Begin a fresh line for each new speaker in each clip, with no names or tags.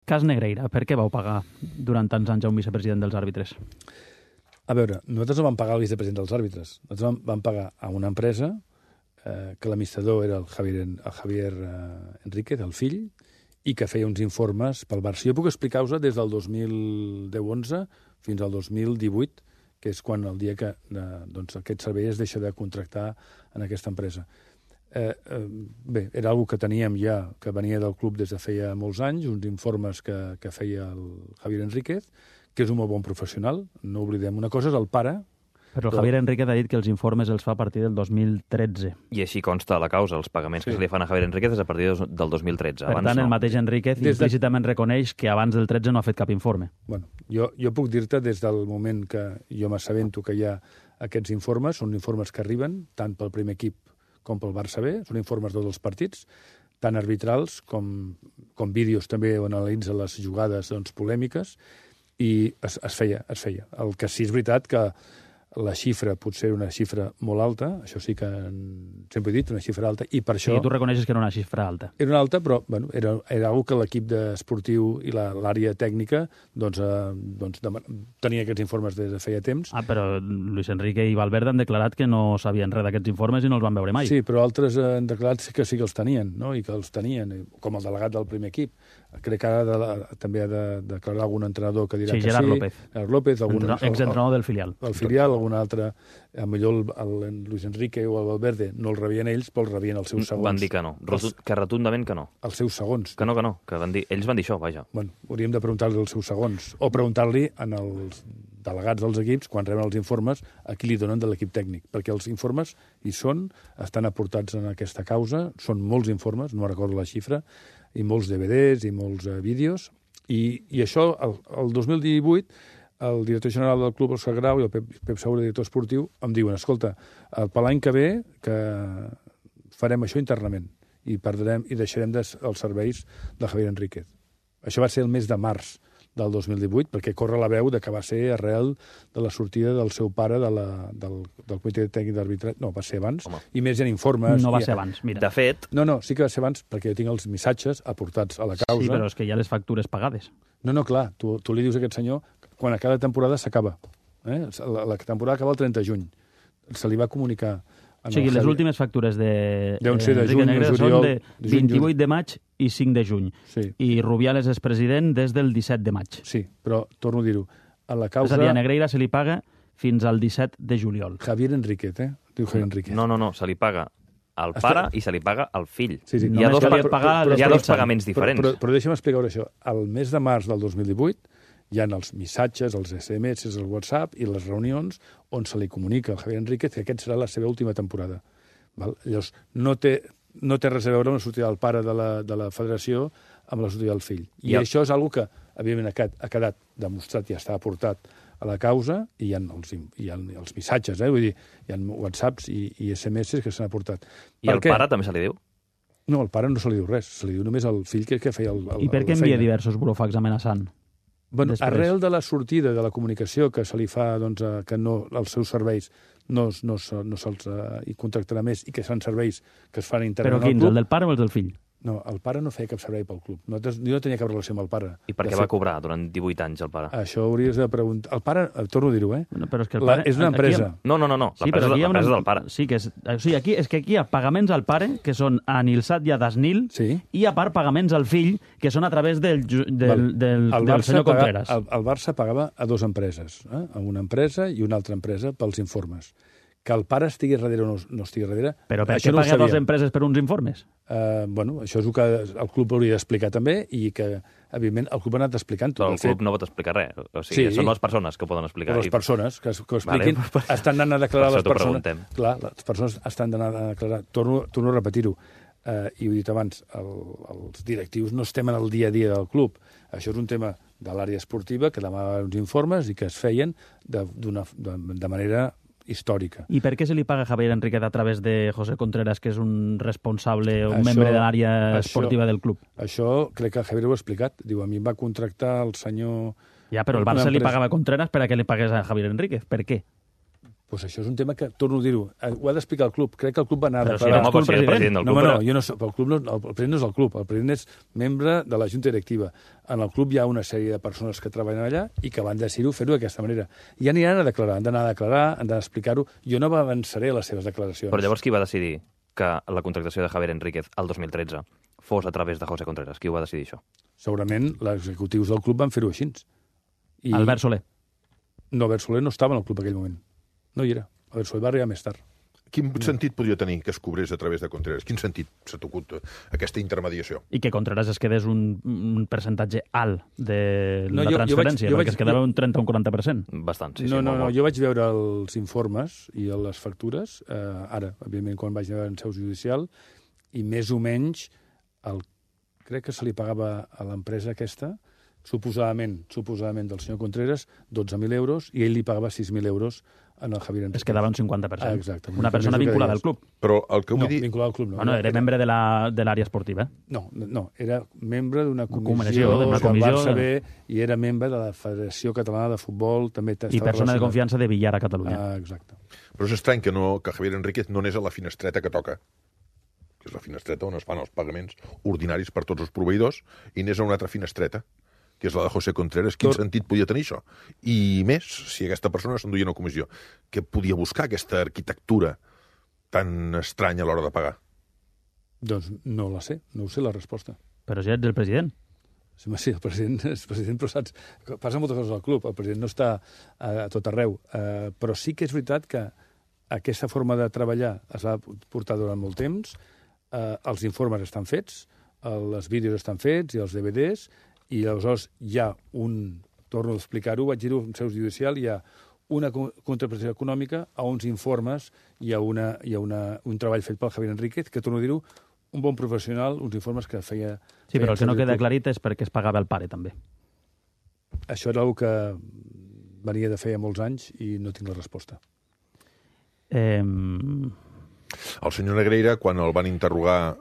Cas Negreira, per què vau pagar durant tants anys a un vicepresident dels àrbitres?
A veure, nosaltres no vam pagar al vicepresident dels àrbitres. Nosaltres vam pagar a una empresa que l'administrador era el Javier Enríquez, el fill, i que feia uns informes pel Barça. Jo puc explicar-vos des del 2010-11 fins al 2018, que és quan el dia que aquest servei es deixa de contractar en aquesta empresa. Bé, era una que teníem ja, que venia del club des de feia molts anys, uns informes que feia el Javier Enríquez, que és un molt bon professional, no oblidem. Una cosa és el pare...
Però el Javier Enríquez ha dit que els informes els fa a partir del 2013.
I així consta a la causa, els pagaments que se li fan a Javier Enríquez és a partir del 2013.
Per tant, el mateix Enríquez implícitament reconeix que abans del 13 no ha fet cap informe.
Bueno, jo puc dir-te des del moment que jo m'assabento que hi ha aquests informes, són informes que arriben tant pel primer equip com pel Barça B, són informes de tots els partits, tant arbitrals com vídeos també on analitza les jugades polèmiques, i es feia. El que sí és veritat que la xifra potser era una xifra molt alta, això sí que sempre he dit, una xifra alta, i per això...
Sí, tu reconeixes que era una xifra alta.
Era una alta, però bueno, era una que l'equip esportiu i l'àrea tècnica tenia aquests informes des de feia temps.
Però Luis Enrique i Valverde han declarat que no sabien res d'aquests informes i no els van veure mai.
Sí, però altres han declarat que sí que els tenien, no? I que els tenien, com el delegat del primer equip. Crec que ara també ha de declarar algun entrenador que dirà que sí.
Gerard López.
Gerard López.
Exentrenador del filial.
El filial, algun altre, millor el Luis Enrique o el Valverde no el rebien ells, però el rebien els seus segons.
Van dir que no, que rotundament que no.
Els seus segons.
Que no, que ells van dir això, vaja.
Bueno, hauríem de preguntar-li els seus segons, o preguntar-li als delegats dels equips, quan reben els informes, a qui li donen de l'equip tècnic, perquè els informes estan aportats en aquesta causa, són molts informes, no recordo la xifra, i molts DVDs i molts vídeos, i això, el 2018, el director general del club, Òscar Grau, i el Pep Saura, director esportiu, em diuen, escolta, per l'any que ve que farem això internament i deixarem els serveis de Javier Enríquez. Això va ser el mes de març del 2018, perquè corre la veu de que va ser arrel de la sortida del seu pare del comitè tècnic d'arbitratge. No, va ser abans.
Home.
I més hi ha informes.
No va ser abans, mira.
De fet...
No, sí que va ser abans, perquè jo tinc els missatges aportats a la causa.
Sí, però és que hi ha les factures pagades.
No, clar, tu li dius a aquest senyor quan a cada temporada s'acaba. La temporada acaba el 30 de juny. Se li va comunicar...
O sigui, les últimes factures de
juny,
Negre són de 28 de maig i 5 de juny.
Sí.
I Rubiales és president des del 17 de maig.
Sí, però torno a dir-ho. A la causa...
És a dir, a Negreira se li paga fins al 17 de juliol.
Javier Enríquez, Diu Javier Enríquez.
No, se li paga al pare i se li paga al fill.
Sí.
Hi ha dos pagaments diferents.
Però deixa'm explicar això. Al mes de març del 2018 hi ha els missatges, els SMS, el WhatsApp i les reunions on se li comunica al Javier Enríquez que aquesta serà la seva última temporada. Val? Llavors, no té res a veure amb la sortida del pare de la federació amb la sortida del fill. I això és una que, evidentment, ha quedat demostrat i està aportat a la causa, i hi ha els missatges, vull dir, hi ha WhatsApps i SMS que s'han aportat.
I al pare també se li diu?
No, al pare no se li diu res, se li diu només al fill que feia el
I per què envia diversos burofax amenaçant?
Bueno, arrel de la sortida de la comunicació que se li fa que els seus serveis no se'ls hi contractarà més i que són serveis que es fan internament al club.
Però quins, el del pare o el del fill?
No, el pare no feia cap servei pel club. Jo no tenia cap relació amb el pare.
I per què va cobrar durant 18 anys el pare?
Això hauries de preguntar. El pare, torno a dir-ho,
Bueno, però és que el pare...
és una empresa.
No, l'empresa és del pare.
Sí, aquí hi ha pagaments al pare, que són a Nilsat i a Dasnil, i a part pagaments al fill, que són a través del senyor Contreras.
El Barça pagava a dues empreses, a una empresa i una altra empresa pels informes. Que el pare estigui darrere o no estigui darrere...
Però per què paga dues empreses per uns informes?
Bueno, això és el que el club hauria d'explicar també i que, evidentment, el club ha anat explicant.
Però el club no pot explicar res. O sigui, són les persones que poden explicar.
Les persones que ho expliquin estan anant a declarar les persones. Clar, les persones estan anant a declarar. Torno a repetir-ho. I ho he dit abans, els directius no estem en el dia a dia del club. Això és un tema de l'àrea esportiva que demanaven uns informes i que es feien de manera històrica.
I per què se li paga a Javier Enríquez a través de José Contreras, que és un responsable o un membre de l'àrea esportiva del club?
Això crec que Javier ho ha explicat. Diu, a mi em va contractar el senyor...
Ja, però el Barça li pagava a Contreras per a què li pagués a Javier Enríquez. Per què?
Pues això és un tema que, torno a dir-ho, ho ha d'explicar el club. Crec que el club va anar a
declarar. Però si el president del club...
No, jo no soc, el president no és el club, el president és membre de la junta directiva. En el club hi ha una sèrie de persones que treballen allà i que van decidir fer-ho d'aquesta manera. I aniran a declarar, han d'anar a declarar, han d'explicar-ho. Jo no m'avançaré a les seves declaracions.
Però llavors qui va decidir que la contractació de Javier Enríquez el 2013 fos a través de José Contreras? Qui ho va decidir, això?
Segurament els executius del club van fer-ho així.
Albert Soler.
No, Albert Soler no estava en el club en aquell moment. No hi era. Albert Soler va arribar més tard.
Quin sentit podria tenir que es cobrés a través de Contreras? Quin sentit s'ha tocut aquesta intermediació?
I que Contreras es quedés un percentatge alt de la transferència, perquè es quedava un 30 o un 40%.
Bastant, sí.
No, jo vaig veure els informes i les factures, ara, evidentment, quan vaig veure en seu judicial, i més o menys, crec que se li pagava a l'empresa aquesta, suposadament del senyor Contreras, 12.000 euros, i ell li pagava 6.000 euros en el Javier Enríquez.
Es quedava un 50%.
Exacte.
Una persona vinculada al club.
Però el que vull dir...
No, vinculada al club no.
Bueno, era membre de l'àrea esportiva.
No, era membre d'una comissió del Barça B i era membre de la Federació Catalana de Futbol. També
I persona de confiança de Villar a Catalunya.
Exacte.
Però és estrany que Javier Enríquez no anés a la finestreta que toca, que és la finestreta on es fan els pagaments ordinaris per tots els proveïdors, i anés a una altra finestreta, que és la de José Contreras. Quin sentit podia tenir això? I més, si aquesta persona s'enduia una comissió, què podia buscar aquesta arquitectura tan estranya a l'hora de pagar?
Doncs no la sé, no ho sé la resposta.
Però si ets el president.
Sí, el president és president, però saps, passa moltes coses al club, el president no està a tot arreu, però sí que és veritat que aquesta forma de treballar es va portar durant molt temps, els informes estan fets, els vídeos estan fets i els DVDs, i aleshores hi ha torno a explicar-ho, vaig dir-ho en seu judicial, hi ha una contraprestació econòmica a uns informes, hi ha un treball fet pel Javier Enríquez, que torno a dir-ho, un bon professional, uns informes que feia...
Sí, però el que no queda aclarit és perquè es pagava el pare, també.
Això era una que venia de feia molts anys i no tinc la resposta.
El senyor Negreira, quan el van interrogar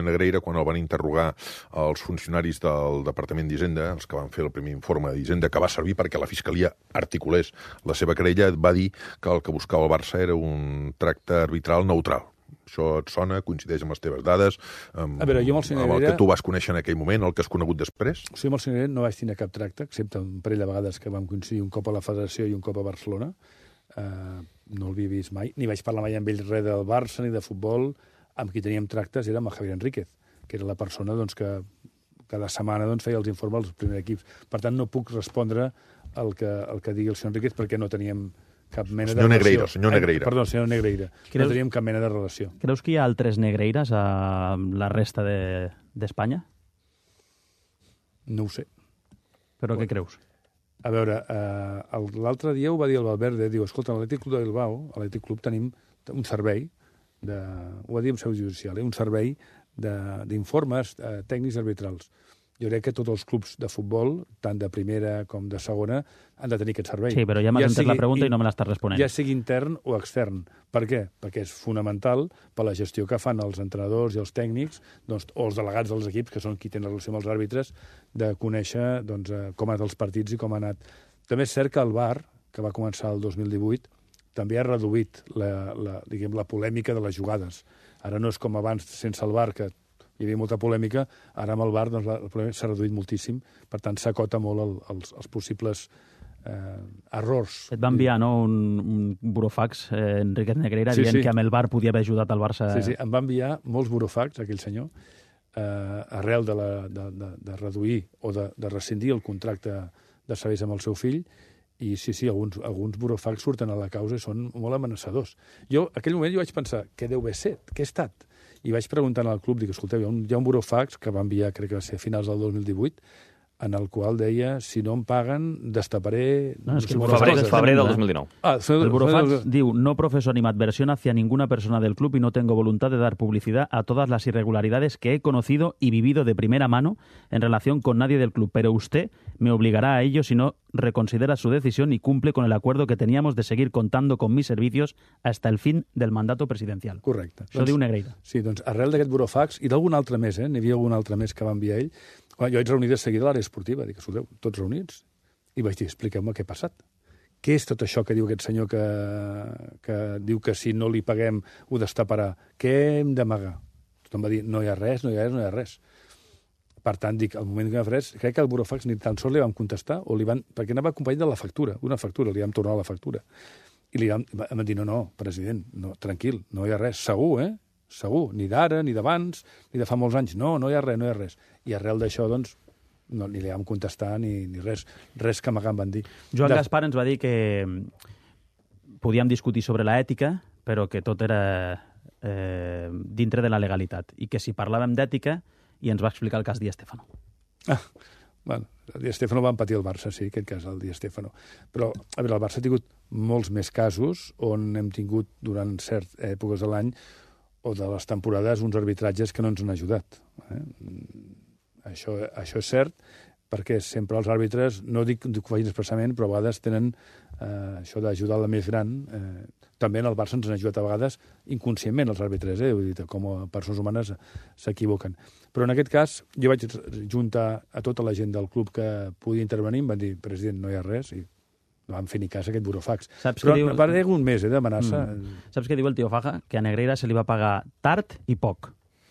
els funcionaris del Departament d'Hisenda, els que van fer el primer informe d'Hisenda, que va servir perquè la Fiscalia articulés la seva querella, va dir que el que buscava el Barça era un tracte arbitral neutral. Això et sona, coincideix amb les teves dades, amb el que tu vas conèixer en aquell moment, el que has conegut després?
Sí, amb el senyor Negreira no vaig tenir cap tracte, excepte un parell de vegades que vam coincidir un cop a la Federació i un cop a Barcelona. No l'havia vist mai, ni vaig parlar mai amb ell res del Barça ni de futbol. Amb qui teníem tractes era amb el Javier Enríquez, que era la persona que cada setmana feia els informes als primers equips. Per tant, no puc respondre el que digui el senyor Enríquez perquè no teníem cap mena de relació.
Senyor Negreira.
Perdó, senyor Negreira. No teníem cap mena de relació.
Creus que hi ha altres Negreiras a la resta d'Espanya?
No ho sé.
Però què creus?
A veure, l'altre dia ho va dir el Valverde, diu, escolta, a l'Atlètic Club de Bilbao, a l'Atlètic Club tenim un servei, ho va dir en seu judicial, un servei d'informes tècnics arbitrals. Jo crec que tots els clubs de futbol, tant de primera com de segona, han de tenir aquest servei.
Sí, però ja m'has entès la pregunta i no me l'estàs responent.
Ja sigui intern o extern. Per què? Perquè és fonamental per la gestió que fan els entrenadors i els tècnics, o els delegats dels equips, que són qui tenen relació amb els àrbitres, de conèixer com han anat els partits i com ha anat. També és cert que el VAR, que va començar el 2018, també ha reduït la polèmica de les jugades. Ara no és com abans sense el VAR, que hi havia molta polèmica, ara amb el VAR la polèmica s'ha reduït moltíssim, per tant s'acota molt els possibles errors.
Et va enviar un burofax, Enriquez Negreira, dient que amb el VAR podia haver ajudat el Barça...
Sí, em va enviar molts burofax, aquell senyor, arrel de reduir o de rescindir el contracte de serveis amb el seu fill, i sí, alguns burofax surten a la causa i són molt amenaçadors. Jo, en aquell moment, vaig pensar, què deu haver set? Què he estat? I vaig preguntar al club, dic, escolteu, hi ha un burofax que va enviar, crec que va ser a finals del 2018, en el qual deia, si no em paguen, destaparé...
No, és que
febrer del 2019.
El burofax diu, no profeso animadversión hacia ninguna persona del club y no tengo voluntad de dar publicidad a todas las irregularidades que he conocido y vivido de primera mano en relación con nadie del club, pero usted me obligará a ello si no reconsidera su decisión y cumple con el acuerdo que teníamos de seguir contando con mis servicios hasta el fin del mandato presidencial.
Correcte.
Això diu Negreira.
Sí, doncs arrel d'aquest burofax, i d'algun altre més, n'hi havia algun altre més que va enviar ell, jo vaig reunir de seguida a l'àrea esportiva, dic, escolteu, tots reunits, i vaig dir, expliqueu-me què ha passat. què és tot això que diu aquest senyor que diu que si no li paguem ho destaparà? Què hem d'amagar? Tothom va dir, no hi ha res. Per tant, dic, al moment que hi ha res, crec que el burofax ni tan sols li vam contestar, perquè anava acompanyat de la factura, una factura, li vam tornar la factura. I vam dir, no, president, no, tranquil, no hi ha res, segur, segur, ni d'ara, ni d'abans, ni de fa molts anys, no hi ha res. I arrel d'això, doncs, no, ni li vam contestar ni res que m'hagan van dir.
Joan Gaspar ens va dir que podíem discutir sobre l'ètica, però que tot era dintre de la legalitat, i que si parlàvem d'ètica, i ens va explicar el cas Di Stéfano.
Bueno, el Di Stéfano va empatir el Barça, sí, aquest cas, el Di Stéfano. Però, a veure, el Barça ha tingut molts més casos on hem tingut, durant certes èpoques de l'any, o de les temporades, uns arbitratges que no ens han ajudat. Això és cert, perquè sempre els àrbitres, no dic que ho facin expressament, però a vegades tenen això d'ajudar la més gran. També en el Barça ens han ajudat a vegades inconscientment els àrbitres, vull dir, com a persones humanes s'equivoquen. Però en aquest cas jo vaig juntar a tota la gent del club que podia intervenir, em van dir, president, no hi ha res, i no vam fer ni cas a aquest burofax. Però a part d'un mes d'amenaça...
Saps què diu el tio Faja? Que a Negreira se li va pagar tard i poc.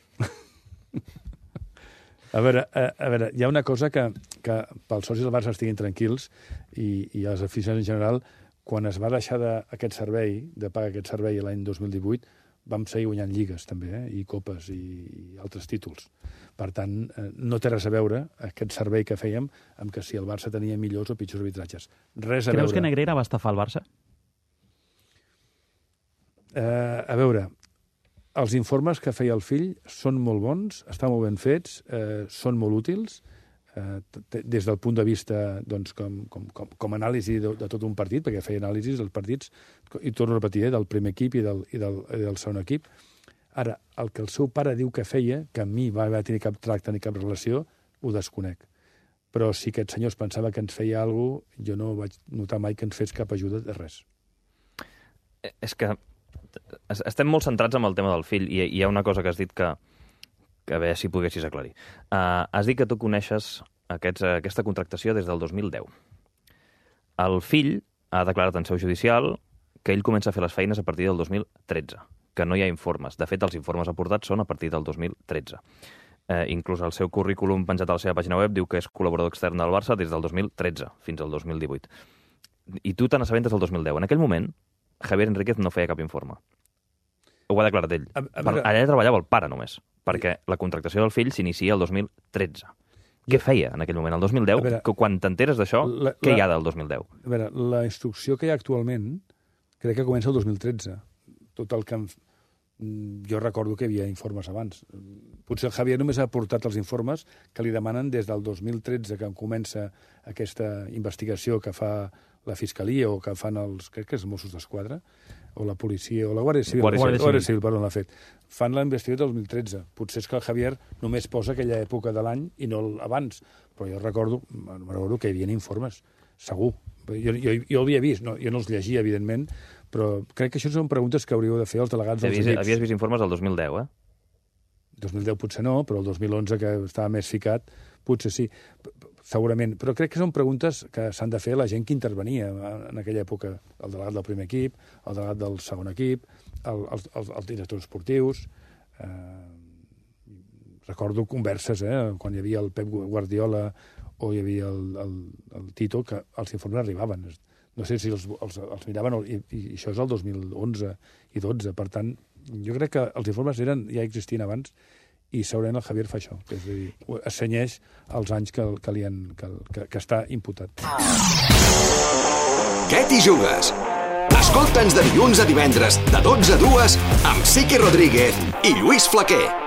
A veure, hi ha una cosa que pels socis del Barça estiguin tranquils i els aficionats en general, quan es va deixar de pagar aquest servei l'any 2018, vam seguir guanyant lligues també, i copes i altres títols. Per tant, no té res a veure aquest servei que fèiem amb que si el Barça tenia millors o pitjors arbitratges. Res a veure.
Creus que Negreira va estafar el Barça?
A veure, els informes que feia el fill són molt bons, estan molt ben fets, són molt útils, des del punt de vista doncs, com a anàlisi de tot un partit, perquè feia anàlisis dels partits, i torno a repetir, del primer equip i del segon equip. Ara, el que el seu pare diu que feia, que amb mi va tenir cap tracte ni cap relació, ho desconec. Però si aquest senyor es pensava que ens feia alguna cosa, jo no vaig notar mai que ens fes cap ajuda de res.
És que estem molt centrats en el tema del fill, i hi ha una cosa que has dit que a veure si poguessis aclarir. Has dit que tu coneixes aquesta contractació des del 2010. El fill ha declarat en seu judicial que ell comença a fer les feines a partir del 2013, que no hi ha informes. De fet, els informes aportats són a partir del 2013. Inclús el seu currículum penjat a la seva pàgina web diu que és col·laborador extern del Barça des del 2013 fins al 2018. I tu te n'assabentes del 2010. En aquell moment, Javier Enríquez no feia cap informe. Ho ha declarat ell. Allà treballava el pare només, perquè la contractació del fill s'inicia el 2013. Què feia en aquell moment, el 2010? Quan t'enteres d'això, què hi ha del 2010?
A veure, la instrucció que hi ha actualment crec que comença el 2013. Tot el que... Jo recordo que hi havia informes abans. Potser el Javier només ha aportat els informes que li demanen des del 2013, que comença aquesta investigació que fa la Fiscalia o que fan crec que els Mossos d'Esquadra, o la policia, o la Guàrdia Civil. Guàrdia Civil, perdó, l'ha fet. Fan la investigació del 2013. Potser és que el Javier només posa aquella època de l'any i no abans. Però jo recordo que hi havia informes, segur. Jo havia vist, jo no els llegia, evidentment, però crec que això són preguntes que hauríeu de fer els delegats dels equips.
Havies vist informes del 2010,
2010 potser no, però el 2011, que estava més ficat, potser sí, segurament. Però crec que són preguntes que s'han de fer la gent que intervenia en aquella època. El delegat del primer equip, el delegat del segon equip, els directors esportius. Recordo converses, quan hi havia el Pep Guardiola o hi havia el Tito, que els informes arribaven. No sé si els miraven, i això és el 2011 i 12. Per tant, jo crec que els informes ja existien abans, i segurament el Javier fa això, és a dir, assenyeix els anys que està imputat.
Què t'hi jugues? Escolta'ns de dilluns a divendres, de 12 a 2, amb Siqui Rodríguez i Lluís Flaquer.